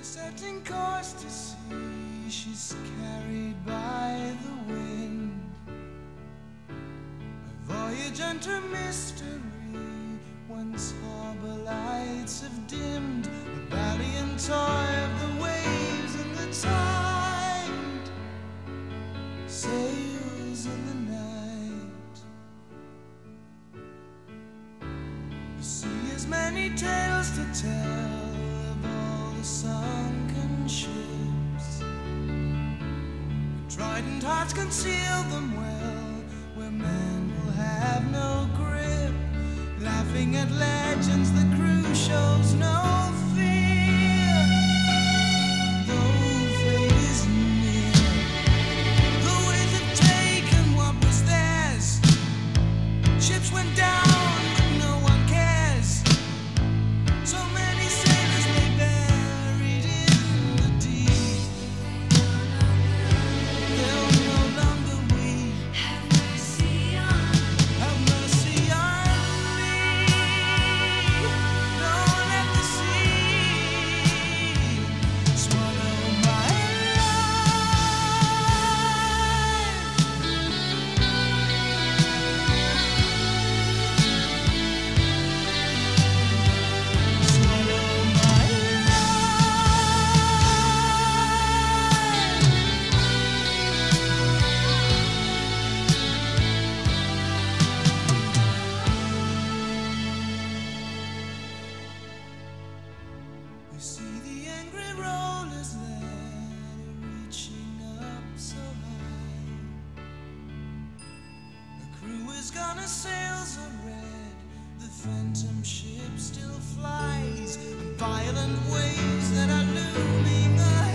Setting course to sea, she's carried by the wind. A voyage unto mystery, whence harbor lights have dimmed. A valiant toy of the waves and the tide sails in the night. The sea has many tales to tell, sunken ships. Trident hearts conceal them well, where men will have no grip. Laughing at legends, the crew shows no fear. Though fate is near, the waves have taken what was theirs. Ships went down, but no one cares. So many sailors lay bare. You see the angry rollers there, reaching up so high. The crew is gonna sails are red, the phantom ship still flies, and violent waves that are looming ahead.